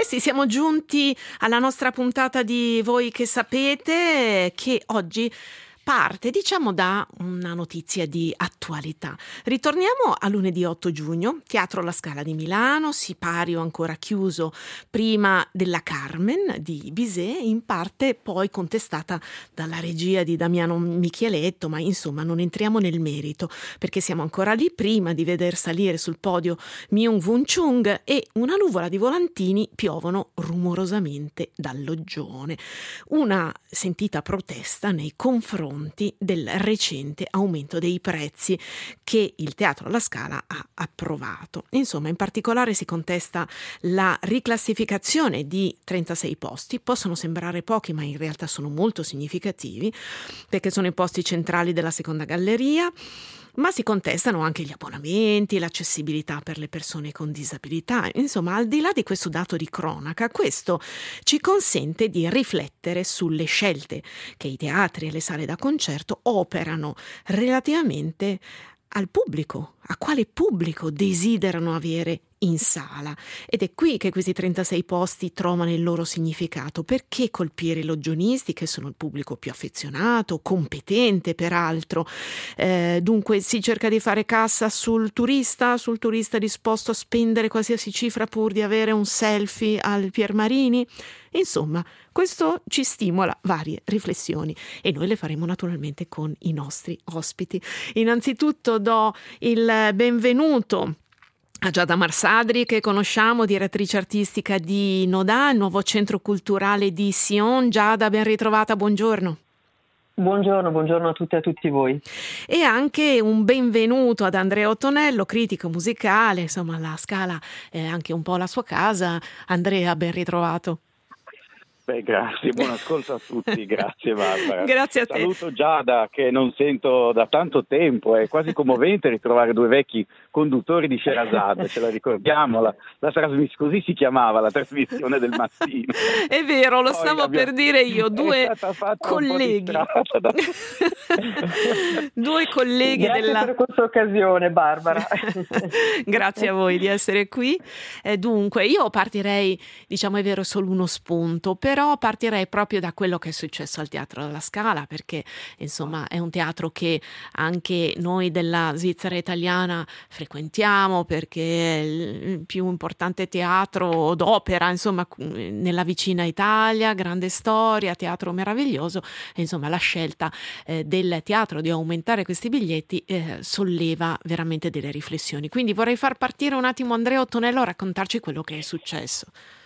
questi siamo giunti alla nostra puntata di Voi che sapete, che oggi parte, diciamo, da una notizia di attualità. Ritorniamo a lunedì 8 giugno, Teatro La Scala di Milano, sipario ancora chiuso prima della Carmen di Bizet, in parte poi contestata dalla regia di Damiano Micheletto, ma insomma non entriamo nel merito, perché siamo ancora lì prima di veder salire sul podio Myung-Whun Chung e una nuvola di volantini piovono rumorosamente dal loggione. Una sentita protesta nei confronti del recente aumento dei prezzi che il Teatro alla Scala ha approvato. Insomma, in particolare si contesta la riclassificazione di 36 posti. Possono sembrare pochi, ma in realtà sono molto significativi, perché sono i posti centrali della seconda galleria, ma si contestano anche gli abbonamenti, l'accessibilità per le persone con disabilità. Insomma, al di là di questo dato di cronaca, questo ci consente di riflettere sulle scelte che i teatri e le sale da concerto operano relativamente al pubblico, a quale pubblico desiderano avere in sala. Ed è qui che questi 36 posti trovano il loro significato. Perché colpire i logionisti, che sono il pubblico più affezionato, competente peraltro? Dunque si cerca di fare cassa sul turista disposto a spendere qualsiasi cifra pur di avere un selfie al Piermarini? Insomma, questo ci stimola varie riflessioni e noi le faremo naturalmente con i nostri ospiti. Innanzitutto do il benvenuto a Giada Marsadri, che conosciamo, direttrice artistica di Nodà, il nuovo centro culturale di Sion. Giada, ben ritrovata, buongiorno. Buongiorno a tutte e a tutti voi. E anche un benvenuto ad Andrea Ottonello, critico musicale, insomma la Scala è anche un po' la sua casa. Andrea, ben ritrovato. Grazie, buon ascolto a tutti, grazie Barbara. Grazie a te. Saluto Giada, che non sento da tanto tempo, è quasi commovente ritrovare due vecchi conduttori di Sherazade, ce la ricordiamo, la trasmissione, così si chiamava la trasmissione del mattino. È vero, lo stavo per dire io, due colleghi. Due colleghi grazie per questa occasione, Barbara. Grazie a voi di essere qui. Dunque, io partirei, diciamo è vero, solo uno spunto, però partirei proprio da quello che è successo al Teatro alla Scala, perché insomma è un teatro che anche noi della Svizzera italiana frequentiamo, perché è il più importante teatro d'opera, insomma, nella vicina Italia, grande storia, teatro meraviglioso, e insomma la scelta del teatro di aumentare questi biglietti solleva veramente delle riflessioni. Quindi vorrei far partire un attimo Andrea Ottonello a raccontarci quello che è successo.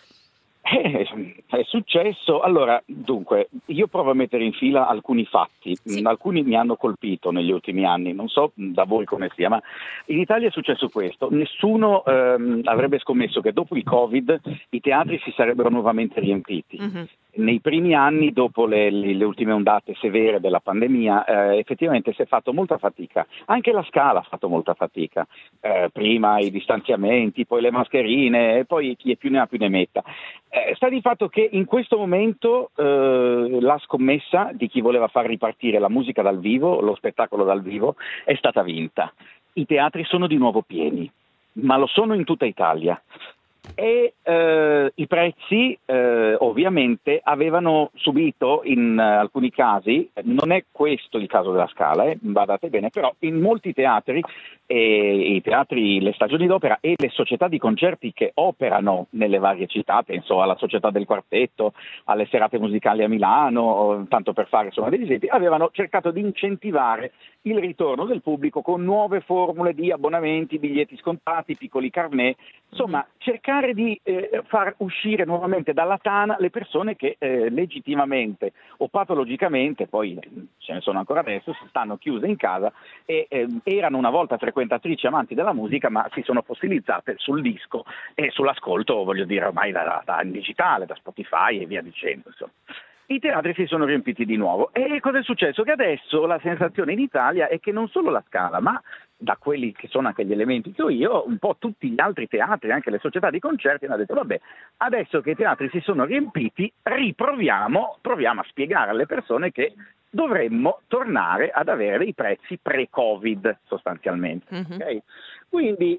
È successo, allora, dunque, io provo a mettere in fila alcuni fatti, sì. Alcuni mi hanno colpito negli ultimi anni, non so da voi come sia, ma in Italia è successo questo: nessuno avrebbe scommesso che dopo il Covid i teatri si sarebbero nuovamente riempiti. Mm-hmm. Nei primi anni, dopo le ultime ondate severe della pandemia, effettivamente si è fatto molta fatica, anche la Scala ha fatto molta fatica, prima i distanziamenti, poi le mascherine e poi chi più ne ha più ne metta. Sta di fatto che in questo momento la scommessa di chi voleva far ripartire la musica dal vivo, lo spettacolo dal vivo, è stata vinta. I teatri sono di nuovo pieni, ma lo sono in tutta Italia. E i prezzi ovviamente avevano subito in alcuni casi, non è questo il caso della Scala, badate bene, però in molti teatri, i teatri, le stagioni d'opera e le società di concerti che operano nelle varie città, penso alla Società del Quartetto, alle serate musicali a Milano, tanto per fare insomma degli esempi, avevano cercato di incentivare il ritorno del pubblico con nuove formule di abbonamenti, biglietti scontati, piccoli carnet, insomma cercare di far uscire nuovamente dalla tana le persone che legittimamente o patologicamente, poi ce ne sono ancora adesso, si stanno chiuse in casa e erano una volta frequentatrici amanti della musica, ma si sono fossilizzate sul disco e sull'ascolto, voglio dire, ormai da in digitale, da Spotify e via dicendo, insomma. I teatri si sono riempiti di nuovo e cosa è successo? Che adesso la sensazione in Italia è che non solo la Scala, ma da quelli che sono anche gli elementi che ho io, un po' tutti gli altri teatri, anche le società di concerti, hanno detto vabbè, adesso che i teatri si sono riempiti, proviamo a spiegare alle persone che dovremmo tornare ad avere dei prezzi pre-Covid sostanzialmente. Mm-hmm. Okay? Quindi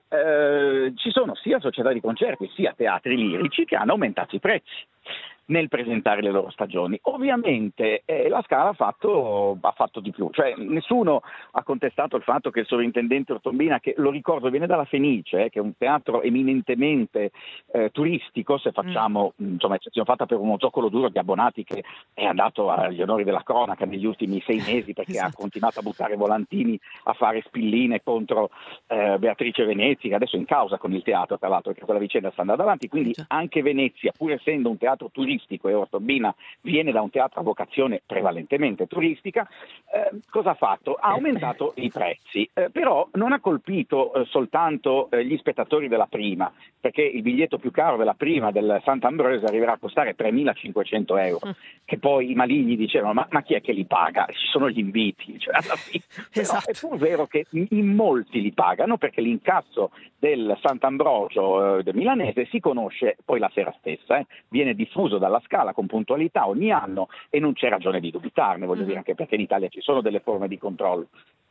ci sono sia società di concerti sia teatri lirici che hanno aumentato i prezzi nel presentare le loro stagioni. Ovviamente la Scala ha fatto di più, cioè nessuno ha contestato il fatto che il sovrintendente Ortombina, che lo ricordo viene dalla Fenice, che è un teatro eminentemente turistico, se facciamo eccezione fatta per uno zoccolo duro di abbonati che è andato agli onori della cronaca negli ultimi 6 mesi perché Esatto. ha continuato a buttare volantini, a fare spilline contro Beatrice Venezi, che adesso è in causa con il teatro, tra l'altro, perché quella vicenda sta andando avanti. Quindi anche Venezia, pur essendo un teatro turistico, e Ortombina viene da un teatro a vocazione prevalentemente turistica, cosa ha fatto? Ha aumentato i prezzi, però non ha colpito soltanto gli spettatori della prima, perché il biglietto più caro della prima del Sant'Ambrogio arriverà a costare 3.500 euro, che poi i maligni dicevano ma chi è che li paga? Ci sono gli inviti, cioè alla fine. Esatto. Però è pur vero che in molti li pagano, perché l'incasso del Sant'Ambrogio del milanese si conosce poi la sera stessa, viene diffuso dalla Scala con puntualità ogni anno e non c'è ragione di dubitarne, voglio dire, anche perché in Italia ci sono delle forme di controllo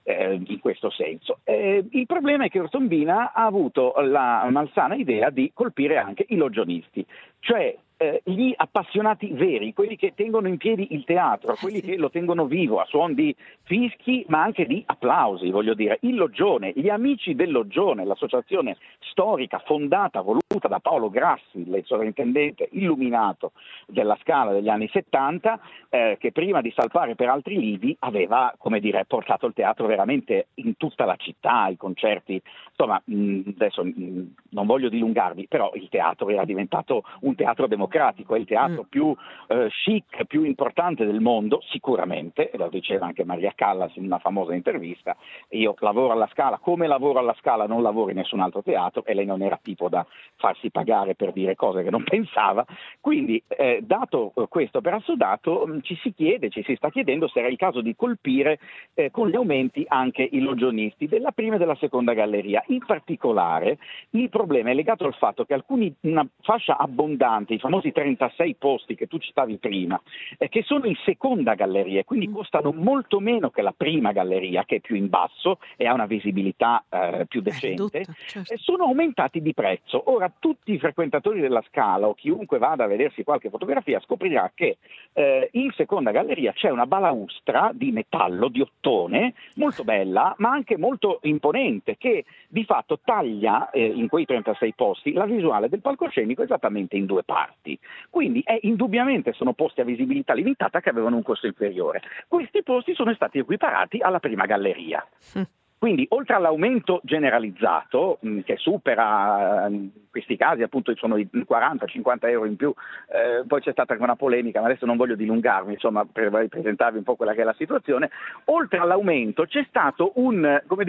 in questo senso. Il problema è che Ortombina ha avuto la malsana idea di colpire anche i logionisti, cioè gli appassionati veri, quelli che tengono in piedi il teatro, quelli che lo tengono vivo a suon di fischi ma anche di applausi, voglio dire. Il Loggione, gli amici del Loggione, l'associazione storica fondata, voluta da Paolo Grassi, il sovrintendente illuminato della Scala degli anni 70, che prima di salpare per altri lidi aveva, come dire, portato il teatro veramente in tutta la città, i concerti. Insomma, adesso non voglio dilungarvi, però il teatro era diventato un teatro democratico, è il teatro più chic, più importante del mondo, sicuramente, e lo diceva anche Maria Callas in una famosa intervista. Io lavoro alla Scala, come lavoro alla Scala non lavoro in nessun altro teatro, e lei non era tipo da farsi pagare per dire cose che non pensava. Quindi, dato questo per assodato, ci si sta chiedendo se era il caso di colpire con gli aumenti anche i logionisti della prima e della seconda galleria. In particolare il problema è legato al fatto che una fascia abbondante, i famosi 36 posti che tu citavi prima, che sono in seconda galleria e quindi costano molto meno che la prima galleria, che è più in basso e ha una visibilità più decente, ridotta, certo. sono aumentati di prezzo. Ora tutti i frequentatori della Scala o chiunque vada a vedersi qualche fotografia scoprirà che in seconda galleria c'è una balaustra di metallo, di ottone, molto bella ma anche molto imponente, che di fatto taglia in quei 36 posti la visuale del palcoscenico esattamente in 2 parti. Quindi indubbiamente sono posti a visibilità limitata che avevano un costo inferiore. Questi posti sono stati equiparati alla prima galleria. Quindi, oltre all'aumento generalizzato, che supera in questi casi, appunto, sono i 40-50 euro in più, poi c'è stata anche una polemica, ma adesso non voglio dilungarmi, insomma, per presentarvi un po' quella che è la situazione. Oltre all'aumento c'è stato un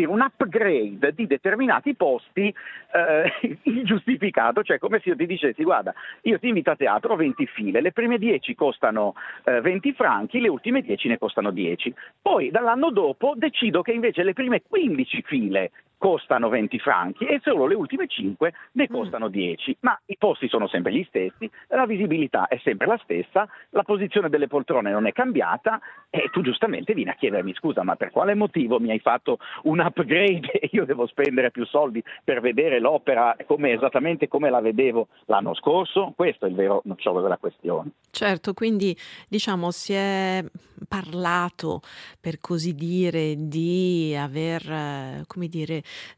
upgrade di determinati posti ingiustificato, cioè come se io ti dicessi: guarda, io ti invito a teatro 20 file, le prime 10 costano 20 franchi, le ultime 10 ne costano 10. Poi dall'anno dopo decido che invece le prime 15 file costano 20 franchi e solo le ultime 5 ne costano 10, ma i posti sono sempre gli stessi, la visibilità è sempre la stessa, la posizione delle poltrone non è cambiata e tu giustamente vieni a chiedermi: scusa, ma per quale motivo mi hai fatto un upgrade e io devo spendere più soldi per vedere l'opera esattamente come la vedevo l'anno scorso? Questo è il vero nocciolo della questione. Certo, quindi diciamo si è parlato, per così dire, di aver, come dire,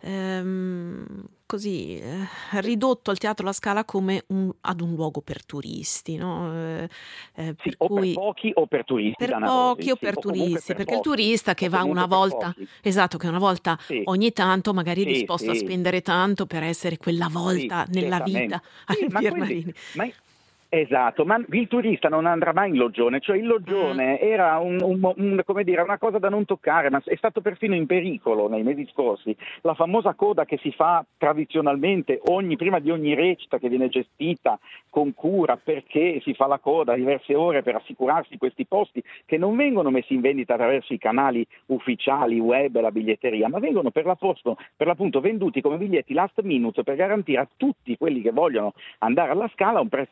ridotto il Teatro La Scala come ad un luogo per turisti, no? Sì, Per cui, per pochi o per turisti per danarosi, pochi o sì, per o comunque turisti, per perché il pochi, turista che o va comunque una per volta, pochi. esatto, che una volta Sì. ogni tanto magari è disposto a Sì. spendere tanto per essere quella volta Sì, nella certamente. vita alle Ma Piermarini. esatto, ma il turista non andrà mai in Loggione, cioè il Loggione era come dire, una cosa da non toccare, ma è stato perfino in pericolo nei mesi scorsi. La famosa coda che si fa tradizionalmente prima di ogni recita, che viene gestita con cura, perché si fa la coda diverse ore per assicurarsi questi posti che non vengono messi in vendita attraverso i canali ufficiali, web e la biglietteria, ma vengono per l'appunto venduti come biglietti last minute per garantire a tutti quelli che vogliono andare alla Scala un prezzo ragionevole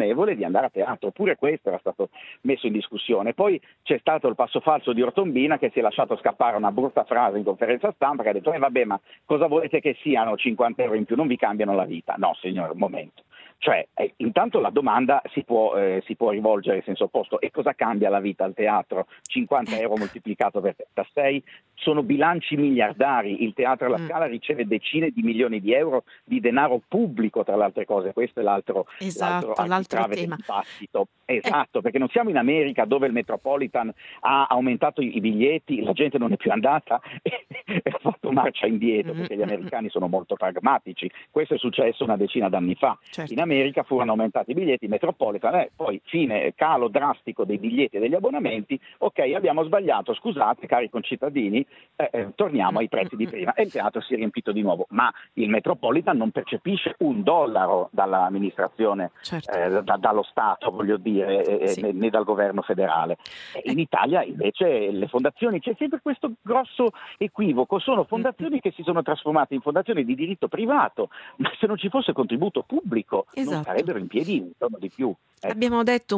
favorevole di andare a teatro. Pure questo era stato messo in discussione. Poi c'è stato il passo falso di Ortombina, che si è lasciato scappare una brutta frase in conferenza stampa, che ha detto vabbè, ma cosa volete che siano 50 euro in più, non vi cambiano la vita. No signore, un momento. Cioè, intanto la domanda si può rivolgere in senso opposto: e cosa cambia la vita al teatro? 50 euro moltiplicato per 36 sono bilanci miliardari. Il Teatro alla Scala riceve decine di milioni di euro di denaro pubblico, tra le altre cose. Questo è l'altro architrave del dibattito. Esatto, perché non siamo in America, dove il Metropolitan ha aumentato i biglietti, la gente non è più andata e ha fatto marcia indietro, perché gli americani sono molto pragmatici. Questo è successo una decina d'anni fa. Certo. In America furono aumentati i biglietti, Metropolitan, poi calo drastico dei biglietti e degli abbonamenti. Ok, abbiamo sbagliato, scusate cari concittadini, torniamo ai prezzi di prima, e il teatro si è riempito di nuovo. Ma il Metropolitan non percepisce $1 dall'amministrazione, certo, dallo Stato, voglio dire, sì, né dal governo federale. In Italia invece le fondazioni, c'è sempre questo grosso equivoco, sono fondazioni che si sono trasformate in fondazioni di diritto privato, ma se non ci fosse contributo pubblico, esatto, non sarebbero in piedi un giorno di più. Abbiamo detto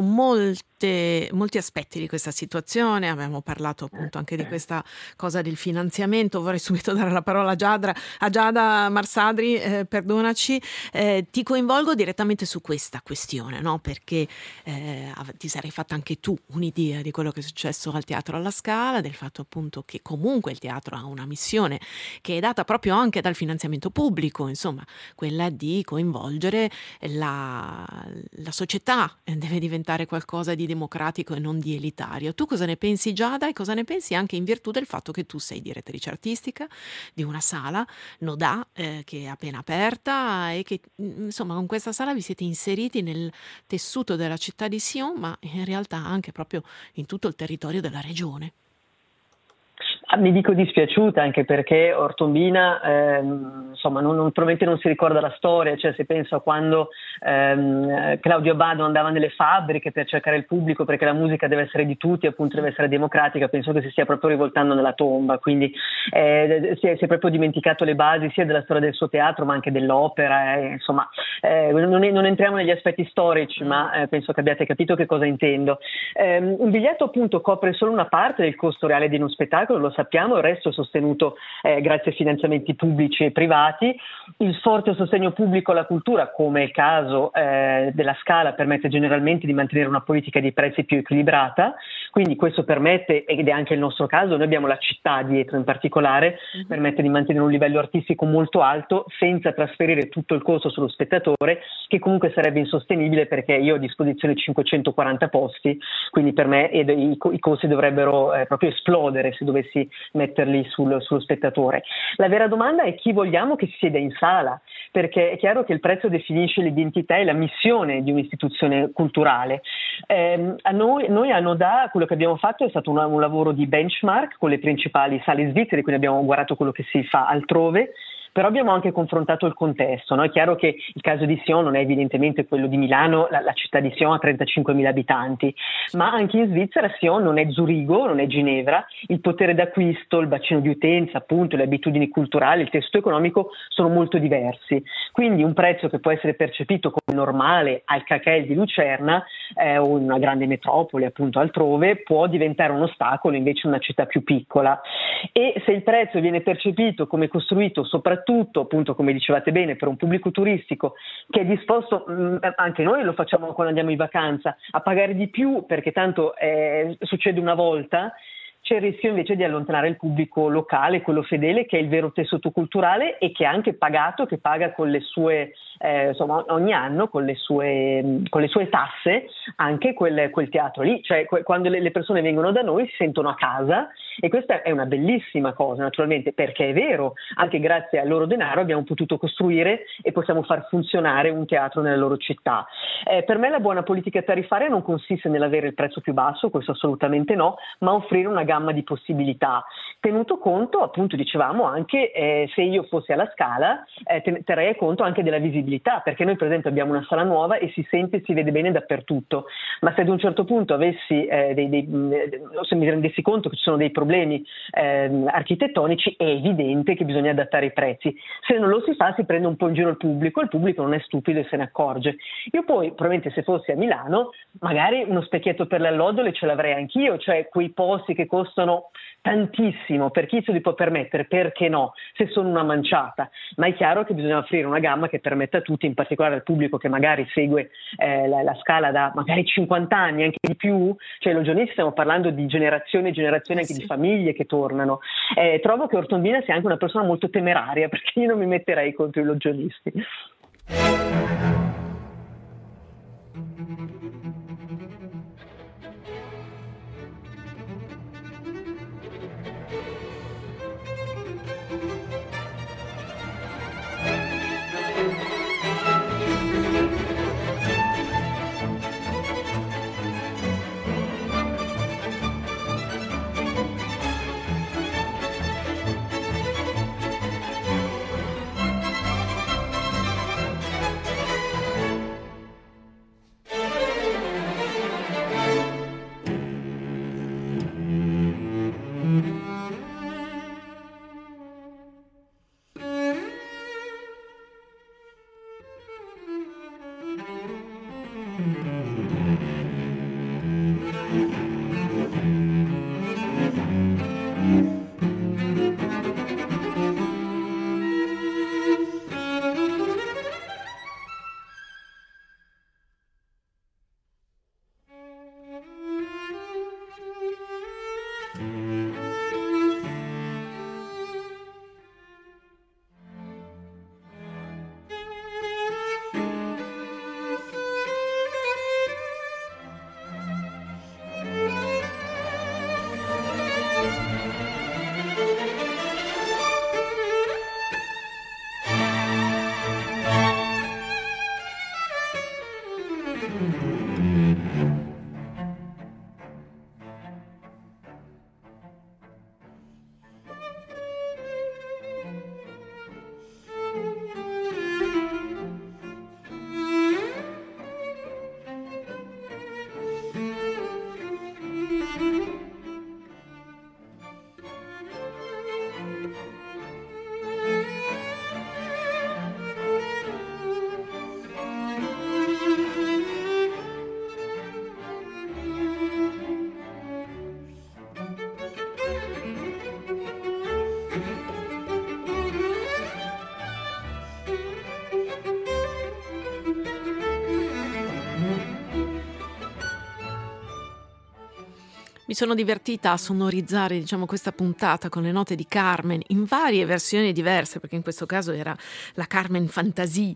molti aspetti di questa situazione, abbiamo parlato appunto anche di questa cosa del finanziamento. Vorrei subito dare la parola a Giada Marsadri, perdonaci, ti coinvolgo direttamente su questa questione, no? Perché ti sarei fatta anche tu un'idea di quello che è successo al Teatro alla Scala, del fatto appunto che comunque il teatro ha una missione che è data proprio anche dal finanziamento pubblico, insomma, quella di coinvolgere la società, deve diventare qualcosa di democratico e non di elitario. Tu cosa ne pensi, Giada, e cosa ne pensi anche in virtù del fatto che tu sei direttrice artistica di una sala, Nodà, che è appena aperta, e che insomma con questa sala vi siete inseriti nel tessuto della città di Sion, ma in realtà anche proprio in tutto il territorio della regione? Mi dico dispiaciuta, anche perché Ortombina insomma probabilmente non si ricorda la storia, cioè se penso a quando Claudio Abbado andava nelle fabbriche per cercare il pubblico, perché la musica deve essere di tutti, appunto deve essere democratica, penso che si stia proprio rivoltando nella tomba, quindi si è proprio dimenticato le basi sia della storia del suo teatro ma anche dell'opera, insomma non entriamo negli aspetti storici, ma penso che abbiate capito che cosa intendo. Un biglietto appunto copre solo una parte del costo reale di uno spettacolo, lo sappiamo, il resto è sostenuto grazie a finanziamenti pubblici e privati. Il forte sostegno pubblico alla cultura, come è il caso della Scala, permette generalmente di mantenere una politica di prezzi più equilibrata, quindi questo permette, ed è anche il nostro caso, noi abbiamo la città dietro in particolare, permette di mantenere un livello artistico molto alto senza trasferire tutto il costo sullo spettatore, che comunque sarebbe insostenibile, perché io ho a disposizione 540 posti, quindi per me i costi dovrebbero proprio esplodere se dovessi metterli sullo spettatore. La vera domanda è chi vogliamo che si sieda in sala, perché è chiaro che il prezzo definisce l'identità e la missione di un'istituzione culturale. Noi a Nodà quello che abbiamo fatto è stato un lavoro di benchmark con le principali sale svizzere, quindi abbiamo guardato quello che si fa altrove, però abbiamo anche confrontato il contesto, no? È chiaro che il caso di Sion non è evidentemente quello di Milano, la città di Sion ha 35.000 abitanti, ma anche in Svizzera Sion non è Zurigo, non è Ginevra, il potere d'acquisto, il bacino di utenza, appunto, le abitudini culturali, il tessuto economico sono molto diversi, quindi un prezzo che può essere percepito come normale al Cacel di Lucerna o in una grande metropoli appunto altrove può diventare un ostacolo invece in una città più piccola, e se il prezzo viene percepito come costruito soprattutto appunto, come dicevate bene, per un pubblico turistico che è disposto, anche noi lo facciamo quando andiamo in vacanza, a pagare di più perché tanto succede una volta, c'è il rischio invece di allontanare il pubblico locale, quello fedele, che è il vero tessuto culturale e che ha anche pagato, che paga con le sue insomma ogni anno con le sue tasse anche quel teatro lì, cioè quando le persone vengono da noi si sentono a casa, e questa è una bellissima cosa naturalmente, perché è vero, anche grazie al loro denaro abbiamo potuto costruire e possiamo far funzionare un teatro nella loro città. Per me la buona politica tariffaria non consiste nell'avere il prezzo più basso, questo assolutamente no, ma offrire una gamma di possibilità, tenuto conto appunto, dicevamo anche se io fossi alla Scala terrei conto anche della visibilità, visibilità, perché noi per esempio abbiamo una sala nuova e si sente e si vede bene dappertutto, ma se ad un certo punto avessi se mi rendessi conto che ci sono dei problemi architettonici, è evidente che bisogna adattare i prezzi. Se non lo si fa, si prende un po' in giro il pubblico non è stupido e se ne accorge. Io poi probabilmente, se fossi a Milano, magari uno specchietto per le allodole ce l'avrei anch'io, cioè quei posti che costano tantissimo, per chi se li può permettere, perché no, se sono una manciata, ma è chiaro che bisogna offrire una gamma che permetta a tutti, in particolare al pubblico che magari segue la Scala da magari 50 anni, anche di più, cioè Logionisti stiamo parlando di generazioni e generazioni anche di famiglie che tornano. Trovo che Ortombina sia anche una persona molto temeraria, perché io non mi metterei contro i logionisti. Mi sono divertita a sonorizzare, diciamo, questa puntata con le note di Carmen in varie versioni diverse, perché in questo caso era la Carmen Fantasie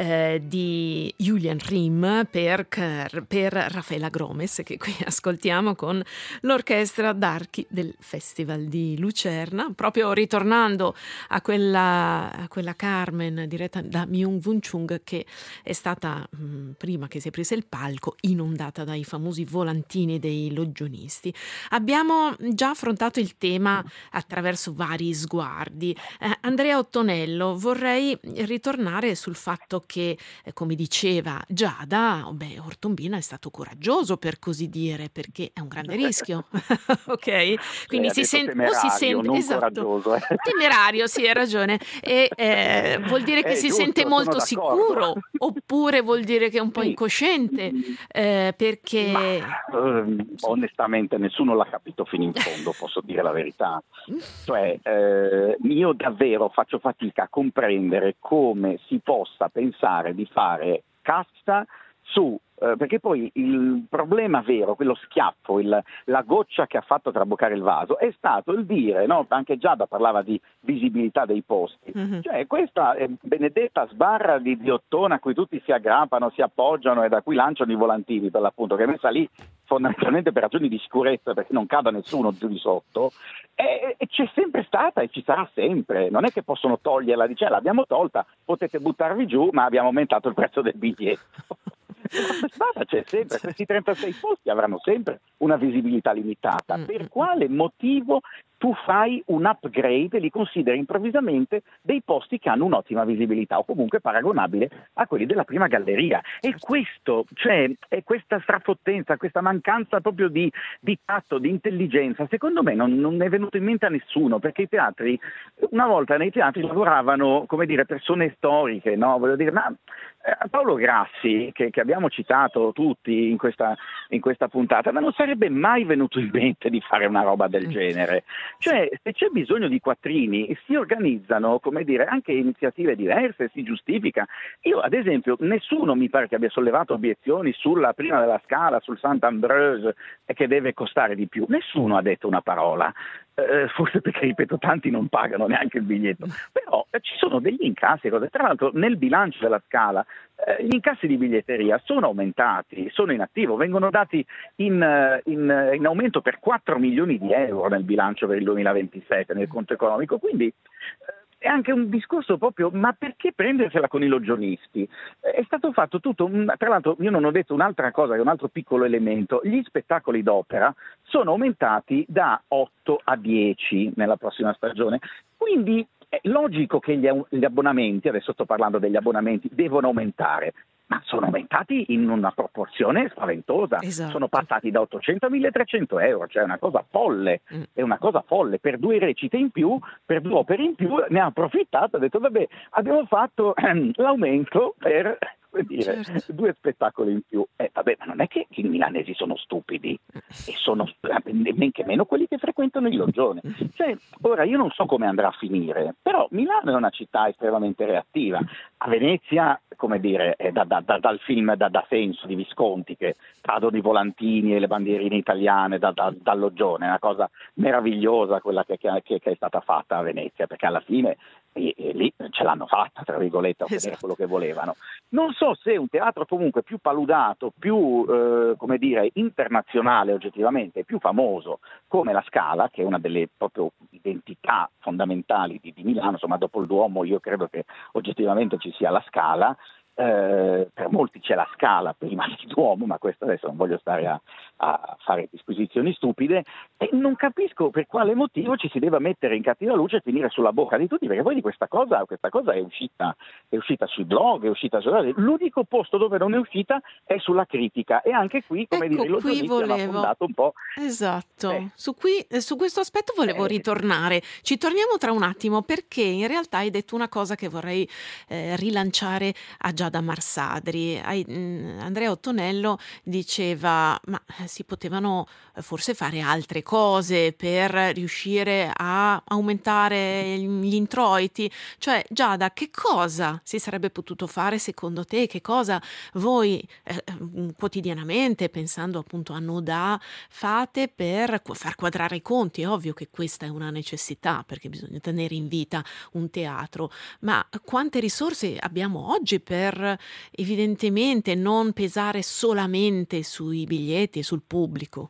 di Julian Riem per Raffaella Gromes, che qui ascoltiamo con l'orchestra d'archi del Festival di Lucerna, proprio ritornando a quella Carmen diretta da Myung-Whun Chung, che è stata, prima che si aprisse il palco, inondata dai famosi volantini dei logionisti. Abbiamo già affrontato il tema attraverso vari sguardi. Andrea Ottonello, vorrei ritornare sul fatto che, come diceva Giada, Ortombina è stato coraggioso, per così dire, perché è un grande rischio. Ok? Quindi si sente non esatto, coraggioso. Temerario, sì, hai ragione. E vuol dire che si giusto, sente molto sicuro, d'accordo. oppure vuol dire che è un po' incosciente, perché onestamente nessuno l'ha capito fino in fondo, posso dire la verità. Cioè, io davvero faccio fatica a comprendere come si possa pensare di fare cassa su, perché poi il problema vero, quello schiaffo, la goccia che ha fatto traboccare il vaso è stato il dire, no? Anche Giada parlava di visibilità dei posti, cioè questa benedetta sbarra di Ottona a cui tutti si aggrappano, si appoggiano e da cui lanciano i volantini, per l'appunto, che è messa lì fondamentalmente per ragioni di sicurezza, perché non cada nessuno giù di sotto, e c'è sempre stata e ci sarà sempre. Non è che possono toglierla, dice l'abbiamo tolta, potete buttarvi giù, ma abbiamo aumentato il prezzo del biglietto. C'è sempre, questi 36 posti avranno sempre una visibilità limitata. Per quale motivo tu fai un upgrade e li consideri improvvisamente dei posti che hanno un'ottima visibilità o comunque paragonabile a quelli della prima galleria. E questo, cioè, è questa strafottenza, questa mancanza proprio di tatto, di intelligenza, secondo me non è venuto in mente a nessuno, perché i teatri, una volta nei teatri lavoravano, come dire, persone storiche, no? Voglio dire, ma Paolo Grassi, che abbiamo citato tutti in questa puntata, ma non sarebbe mai venuto in mente di fare una roba del genere. Cioè, se c'è bisogno di quattrini, si organizzano, come dire, anche iniziative diverse, si giustifica. Io, ad esempio, nessuno mi pare che abbia sollevato obiezioni sulla prima della Scala, sul Saint-Ambroise, che deve costare di più. Nessuno ha detto una parola. Forse perché, ripeto, tanti non pagano neanche il biglietto, però ci sono degli incassi, cose. Tra l'altro nel bilancio della Scala gli incassi di biglietteria sono aumentati, sono in attivo, vengono dati in aumento per 4 milioni di euro nel bilancio per il 2027 nel conto economico, quindi è anche un discorso proprio, ma perché prendersela con i logionisti? È stato fatto tutto, tra l'altro io non ho detto un'altra cosa, che è un altro piccolo elemento, gli spettacoli d'opera sono aumentati da 8 a 10 nella prossima stagione, quindi è logico che gli abbonamenti, adesso sto parlando degli abbonamenti, devono aumentare, ma sono aumentati in una proporzione spaventosa, Esatto. Sono passati da 800 a 1300 euro, cioè è una cosa folle, è una cosa folle, per 2 recite in più, per 2 opere in più, ne ha approfittato, ha detto vabbè, abbiamo fatto l'aumento per, come dire, 2 spettacoli in più. Vabbè, ma non è che i milanesi sono stupidi, e sono men che meno quelli che frequentano il Loggione. Cioè, ora io non so come andrà a finire, però Milano è una città estremamente reattiva. A Venezia, come dire, è dal film da senso di Visconti, che cadono i volantini e le bandierine italiane dal Loggione, è una cosa meravigliosa quella che è stata fatta a Venezia, perché alla fine lì ce l'hanno fatta, tra virgolette, a ottenere quello che volevano. Non so se un teatro comunque più paludato, più come dire, internazionale oggettivamente, più famoso come la Scala, che è una delle proprio identità fondamentali di Milano, insomma dopo il Duomo io credo che oggettivamente ci sia la Scala. Per molti c'è la Scala prima del Duomo, ma questo adesso non voglio stare a fare disquisizioni stupide, e non capisco per quale motivo ci si debba mettere in cattiva luce e finire sulla bocca di tutti, perché poi di questa cosa è uscita sui blog, è uscita l'unico posto dove non è uscita è sulla critica, e anche qui, come dire, i logionisti hanno affondato un po'. Esatto, su questo aspetto volevo ritornare. Ci torniamo tra un attimo, perché in realtà hai detto una cosa che vorrei rilanciare a Giada Marsadri. Andrea Ottonello diceva ma si potevano forse fare altre cose per riuscire a aumentare gli introiti, cioè Giada, che cosa si sarebbe potuto fare secondo te, che cosa voi quotidianamente, pensando appunto a Nodà, fate per far quadrare i conti? È ovvio che questa è una necessità perché bisogna tenere in vita un teatro, ma quante risorse abbiamo oggi per evidentemente non pesare solamente sui biglietti e sul pubblico?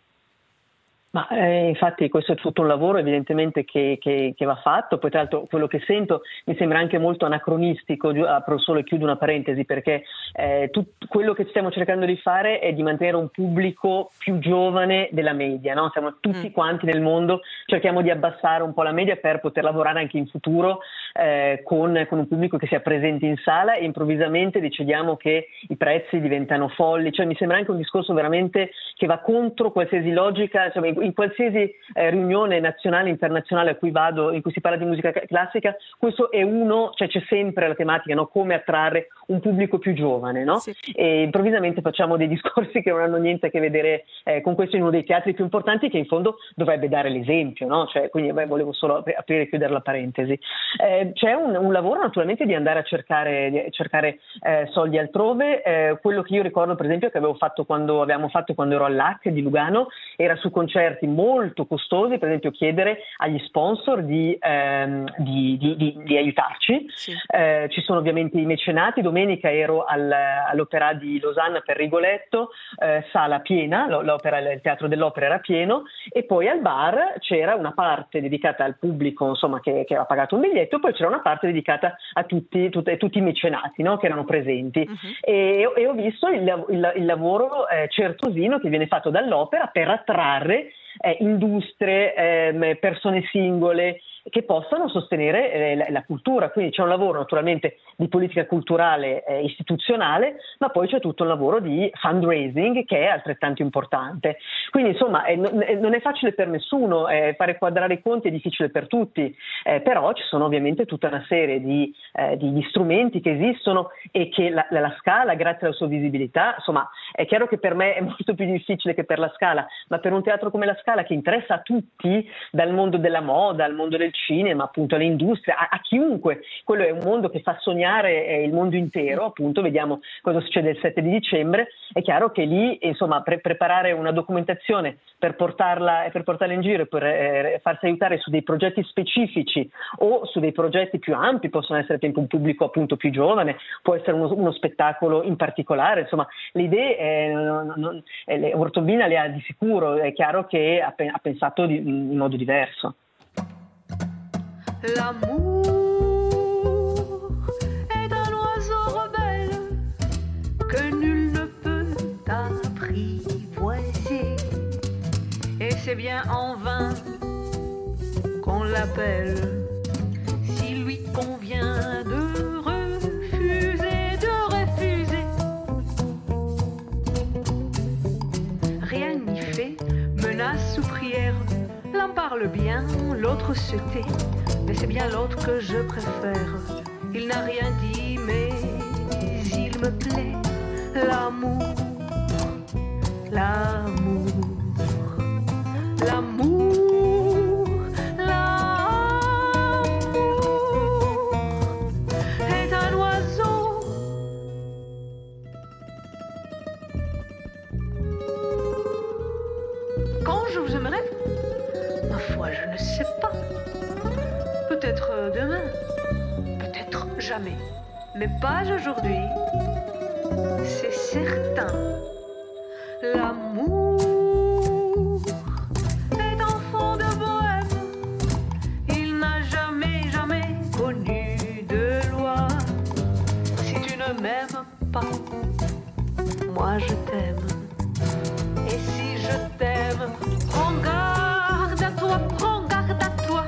Ma infatti questo è tutto un lavoro evidentemente che va fatto. Poi tra l'altro quello che sento mi sembra anche molto anacronistico, apro solo e chiudo una parentesi, perché quello che stiamo cercando di fare è di mantenere un pubblico più giovane della media, no? Siamo tutti quanti nel mondo, cerchiamo di abbassare un po' la media per poter lavorare anche in futuro con un pubblico che sia presente in sala, e improvvisamente decidiamo che i prezzi diventano folli. Cioè mi sembra anche un discorso veramente che va contro qualsiasi logica, cioè, in qualsiasi riunione nazionale, internazionale a cui vado, in cui si parla di musica classica, questo è cioè c'è sempre la tematica, no? Come attrarre un pubblico più giovane, no? Sì. E improvvisamente facciamo dei discorsi che non hanno niente a che vedere con questo in uno dei teatri più importanti, che in fondo dovrebbe dare l'esempio, no? Cioè, quindi volevo solo aprire e chiudere la parentesi. C'è un lavoro naturalmente di andare a cercare soldi altrove. Quello che io ricordo per esempio che avevamo fatto quando ero all'AC di Lugano era su concerti molto costosi, per esempio chiedere agli sponsor di aiutarci. Sì. Ci sono ovviamente i mecenati. Domenica ero all'Opera di Losanna per Rigoletto, sala piena, il teatro dell'opera era pieno, e poi al bar c'era una parte dedicata al pubblico, insomma, che aveva pagato un biglietto, poi c'era una parte dedicata a tutti i mecenati, no? Che erano presenti. Uh-huh. E ho visto il lavoro certosino che viene fatto dall'opera per attrarre industrie, persone singole che possano sostenere la cultura. Quindi c'è un lavoro naturalmente di politica culturale istituzionale, ma poi c'è tutto un lavoro di fundraising che è altrettanto importante. Quindi insomma non è facile per nessuno, fare quadrare i conti è difficile per tutti, però ci sono ovviamente tutta una serie di strumenti che esistono e che la Scala, grazie alla sua visibilità, insomma è chiaro che per me è molto più difficile che per la Scala, ma per un teatro come la Scala che interessa a tutti, dal mondo della moda al mondo del cinema, appunto alle industrie, a chiunque, quello è un mondo che fa sognare il mondo intero, appunto vediamo cosa succede il 7 di dicembre, è chiaro che lì insomma preparare una documentazione per portarla in giro e per farsi aiutare su dei progetti specifici o su dei progetti più ampi, possono essere per un pubblico appunto più giovane, può essere uno spettacolo in particolare, insomma le idee Ortobina le ha di sicuro, è chiaro che ha pensato in modo diverso. L'amour est un oiseau rebelle que nul ne peut apprivoiser, et c'est bien en vain qu'on l'appelle, s'il lui convient de refuser, rien n'y fait, menace ou prière, l'un parle bien, l'autre se tait. Mais c'est bien l'autre que je préfère. Il n'a rien dit, mais il me plaît. L'amour, l'amour, l'amour, l'amour est un oiseau. Quand je vous aimerai, ma foi, je ne sais pas. Peut-être demain, peut-être jamais, mais pas aujourd'hui, c'est certain. L'amour est enfant de bohème, il n'a jamais, jamais connu de loi. Si tu ne m'aimes pas, moi je t'aime, et si je t'aime, prends garde à toi, prends garde à toi.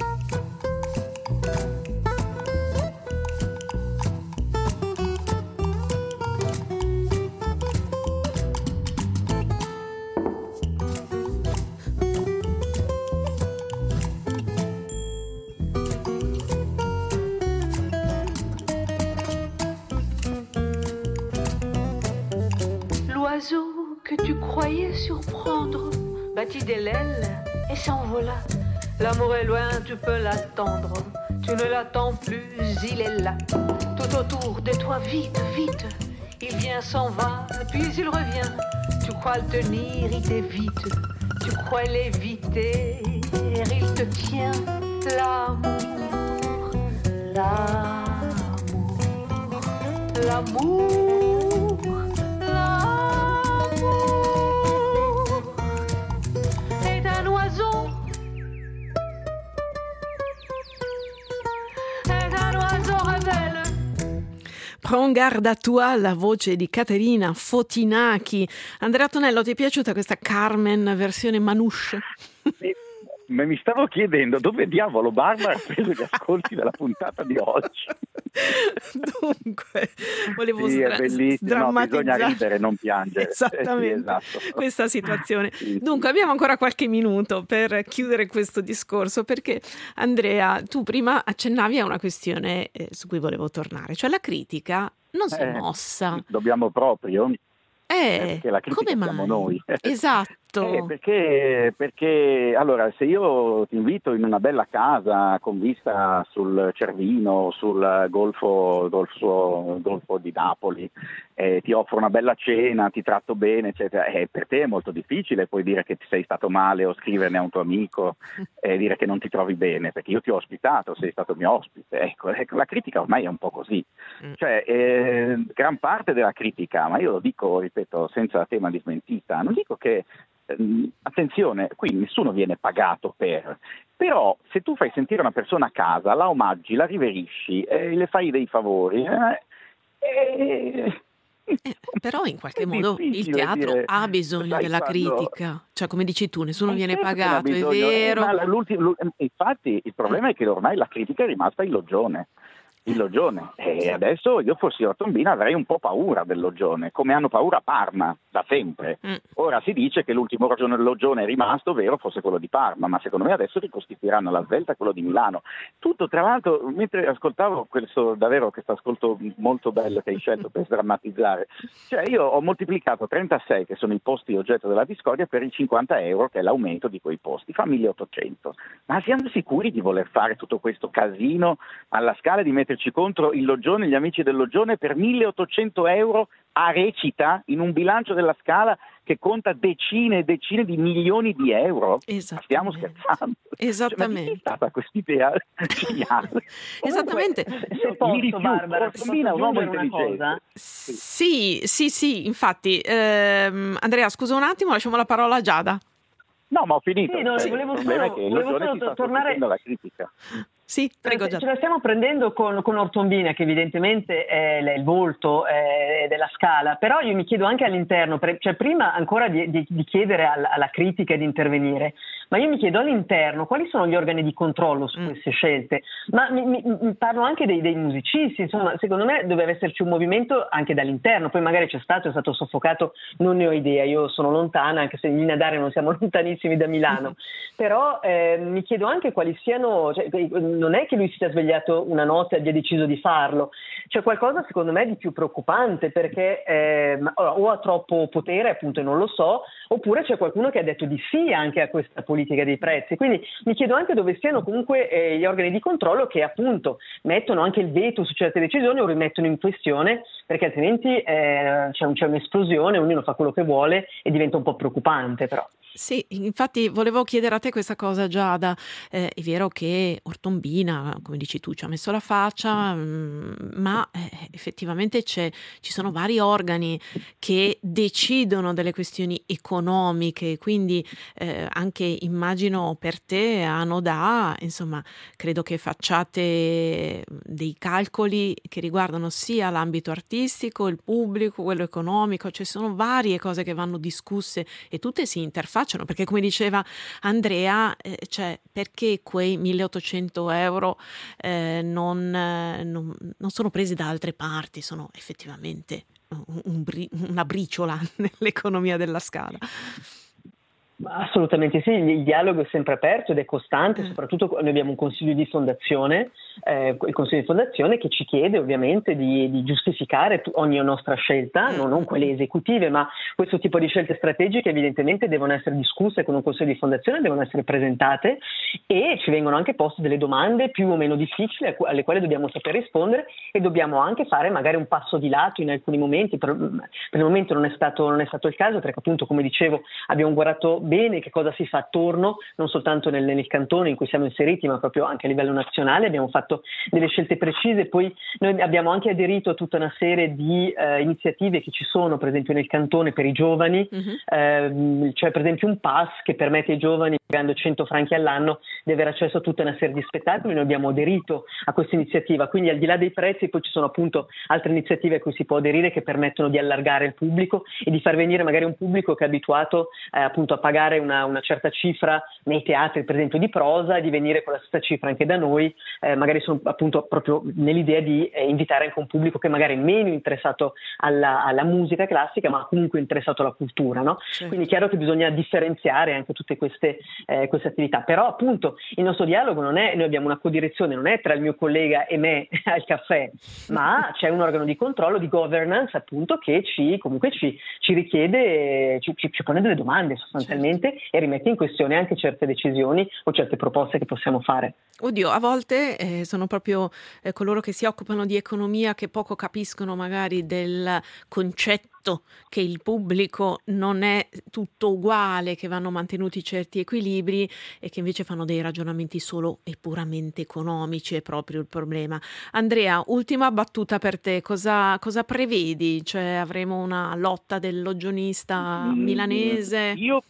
L'oiseau que tu croyais surprendre battit des ailes et s'envola. L'amour est loin, tu peux l'attendre. Tu ne l'attends plus, il est là. Tout autour de toi, vite, vite. Il vient, s'en va, puis il revient. Tu crois le tenir, il t'évite. Tu crois l'éviter, il te tient. L'amour, l'amour, l'amour, l'amour est un oiseau. Est un oiseau rebelle. Prends garde à toi, la voce di Caterina Fotinachi. Andrea Tonello, ti è piaciuta questa Carmen versione Manouche? Sì. Ma mi stavo chiedendo dove diavolo Barbara ha preso gli ascolti della puntata di oggi. Dunque, volevo sì, è bellissimo, no, bisogna ridere, non piangere. Esattamente, sì, esatto. Questa situazione. Sì, Dunque, abbiamo ancora qualche minuto per chiudere questo discorso, perché Andrea, tu prima accennavi a una questione su cui volevo tornare, cioè la critica non si è mossa. Dobbiamo proprio... perché la critica come siamo mai? noi. Esatto. Perché allora se io ti invito in una bella casa con vista sul Cervino, sul golfo di Napoli, ti offro una bella cena, ti tratto bene, eccetera, per te è molto difficile poi dire che ti sei stato male o scriverne a un tuo amico e dire che non ti trovi bene, perché io ti ho ospitato, sei stato mio ospite. Ecco, la critica ormai è un po' così. Cioè, gran parte della critica, ma io lo dico, ripeto, senza tema di smentita, non dico che attenzione, qui nessuno viene pagato però se tu fai sentire una persona a casa, la omaggi, la riverisci, le fai dei favori, Però in qualche modo il difficile teatro dire, ha bisogno sai, della quando... critica, cioè come dici tu, nessuno viene certo che ne ha pagato, è bisogno, vero. ma infatti il problema è che ormai la critica è rimasta il loggione. E adesso io fossi Ortombina avrei un po' paura del loggione, come hanno paura a Parma da sempre. Ora si dice che l'ultimo loggione è rimasto, vero, fosse quello di Parma, ma secondo me adesso ricostituiranno alla svelta quello di Milano. Tutto, tra l'altro, mentre ascoltavo questo davvero questo ascolto molto bello che hai scelto per sdrammatizzare, cioè io ho moltiplicato 36 che sono i posti oggetto della discordia per i 50 euro che è l'aumento di quei posti, fa 1800. Ma siamo sicuri di voler fare tutto questo casino alla Scala, di metterci contro il Loggione, gli amici del Loggione per 1800 euro a recita in un bilancio della Scala che conta decine e decine di milioni di euro? Stiamo scherzando? Esattamente. Cioè, ma chi è stata quest'idea geniale? Esattamente. Se posso, Barbara, posso aggiungere una cosa? Sì, infatti. Andrea, scusa un attimo, lasciamo la parola a Giada. No, ma ho finito. Sì, no, volevo solo tornare alla critica. Sì, prego. Ce la stiamo prendendo con Ortombina, che evidentemente è il volto della Scala, però io mi chiedo anche all'interno, cioè prima ancora di chiedere alla critica di intervenire, ma io mi chiedo all'interno quali sono gli organi di controllo su queste scelte, ma mi parlo anche dei musicisti, insomma, secondo me doveva esserci un movimento anche dall'interno, poi magari è stato soffocato, non ne ho idea, io sono lontana, anche se in Nadare non siamo lontanissimi da Milano, però mi chiedo anche quali siano, cioè, non è che lui si sia svegliato una notte e abbia deciso di farlo, c'è qualcosa secondo me di più preoccupante, perché o ha troppo potere, appunto, e non lo so, oppure c'è qualcuno che ha detto di sì anche a questa politica dei prezzi, quindi mi chiedo anche dove siano comunque gli organi di controllo che appunto mettono anche il veto su certe decisioni o rimettono in questione, perché altrimenti c'è un'esplosione, ognuno fa quello che vuole e diventa un po' preoccupante però. Sì, infatti volevo chiedere a te questa cosa, Giada. È vero che Ortombina, come dici tu, ci ha messo la faccia, ma effettivamente ci sono vari organi che decidono delle questioni economiche, quindi anche immagino per te a Nodà, insomma, credo che facciate dei calcoli che riguardano sia l'ambito artistico, il pubblico, quello economico, ci sono varie cose che vanno discusse e tutte si interfacciano. Perché come diceva Andrea, cioè, perché quei 1800 euro non sono presi da altre parti, sono effettivamente una briciola nell'economia della Scala. Assolutamente sì, il dialogo è sempre aperto ed è costante, soprattutto noi abbiamo un consiglio di fondazione, il consiglio di fondazione che ci chiede ovviamente di giustificare ogni nostra scelta, non quelle esecutive, ma questo tipo di scelte strategiche evidentemente devono essere discusse con un consiglio di fondazione, devono essere presentate e ci vengono anche poste delle domande più o meno difficili alle quali dobbiamo saper rispondere e dobbiamo anche fare magari un passo di lato in alcuni momenti. Per il momento non è stato il caso, perché appunto, come dicevo, abbiamo guardato bene che cosa si fa attorno, non soltanto nel cantone in cui siamo inseriti, ma proprio anche a livello nazionale. Abbiamo fatto delle scelte precise, poi noi abbiamo anche aderito a tutta una serie di iniziative che ci sono, per esempio nel cantone per i giovani, cioè per esempio un pass che permette ai giovani, pagando 100 franchi all'anno, di avere accesso a tutta una serie di spettacoli. Noi abbiamo aderito a questa iniziativa, quindi al di là dei prezzi poi ci sono appunto altre iniziative a cui si può aderire che permettono di allargare il pubblico e di far venire magari un pubblico che è abituato appunto a pagare una certa cifra nei teatri, per esempio di prosa, e di venire con la stessa cifra anche da noi, magari sono appunto proprio nell'idea di invitare anche un pubblico che magari è meno interessato alla musica classica, ma comunque interessato alla cultura, no? Certo. Quindi è chiaro che bisogna differenziare anche tutte queste attività, però appunto il nostro dialogo non è, noi abbiamo una codirezione, non è tra il mio collega e me al caffè, ma c'è un organo di controllo, di governance appunto, che ci richiede, ci pone delle domande sostanzialmente. Certo. E rimette in questione anche certe decisioni o certe proposte che possiamo fare. Oddio, a volte sono proprio coloro che si occupano di economia che poco capiscono magari del concetto fatto che il pubblico non è tutto uguale, che vanno mantenuti certi equilibri e che invece fanno dei ragionamenti solo e puramente economici, è proprio il problema. Andrea, ultima battuta per te, cosa prevedi? Cioè avremo una lotta del logionista milanese? Io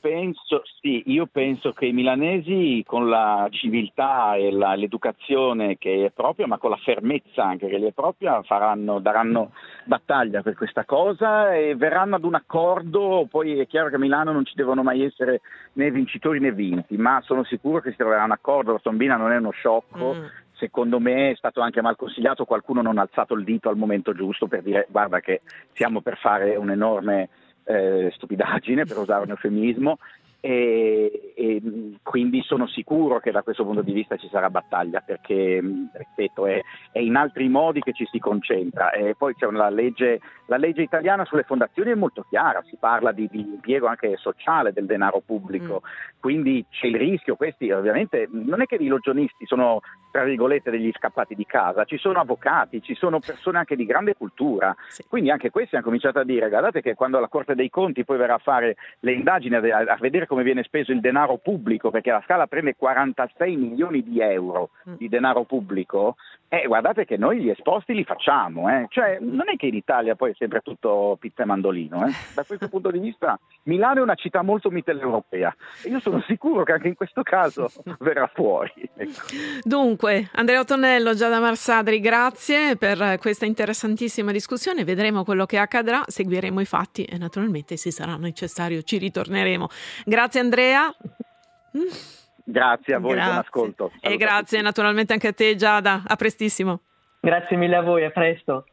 penso che i milanesi, con la civiltà e l'educazione che è propria, ma con la fermezza anche che gli è propria, daranno battaglia per questa cosa e verranno ad un accordo. Poi è chiaro che a Milano non ci devono mai essere né vincitori né vinti, ma sono sicuro che si troverà un accordo. Ortombina non è uno sciocco. Secondo me è stato anche mal consigliato, qualcuno non ha alzato il dito al momento giusto per dire guarda che siamo per fare un'enorme stupidaggine, per usare un eufemismo, e quindi sono sicuro che da questo punto di vista ci sarà battaglia, perché ripeto è in altri modi che ci si concentra. E poi c'è la legge italiana sulle fondazioni, è molto chiara, si parla di impiego anche sociale del denaro pubblico, quindi c'è il rischio. Questi ovviamente non è che i logionisti sono tra virgolette degli scappati di casa, ci sono avvocati, ci sono persone anche di grande cultura, quindi anche questi hanno cominciato a dire guardate che quando la Corte dei Conti poi verrà a fare le indagini, a vedere come viene speso il denaro pubblico, perché la Scala prende 46 milioni di euro di denaro pubblico, guardate che noi gli esposti li facciamo, cioè non è che in Italia poi è sempre tutto pizza e mandolino, da questo punto di vista Milano è una città molto mitteleuropea e io sono sicuro che anche in questo caso verrà fuori, ecco. Dunque, Andrea Otonello, Giada Marsadri, grazie per questa interessantissima discussione. Vedremo quello che accadrà, seguiremo i fatti e naturalmente se sarà necessario ci ritorneremo. Grazie Andrea. Grazie a voi, buon ascolto. E grazie naturalmente anche a te Giada, a prestissimo. Grazie mille a voi, a presto.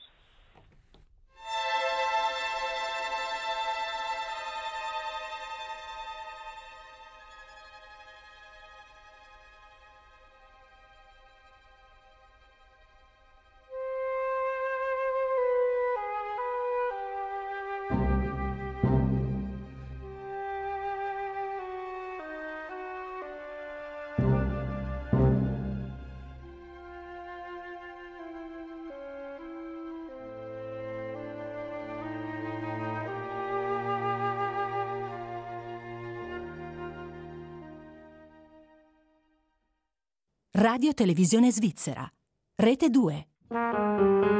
Radio Televisione Svizzera, Rete 2.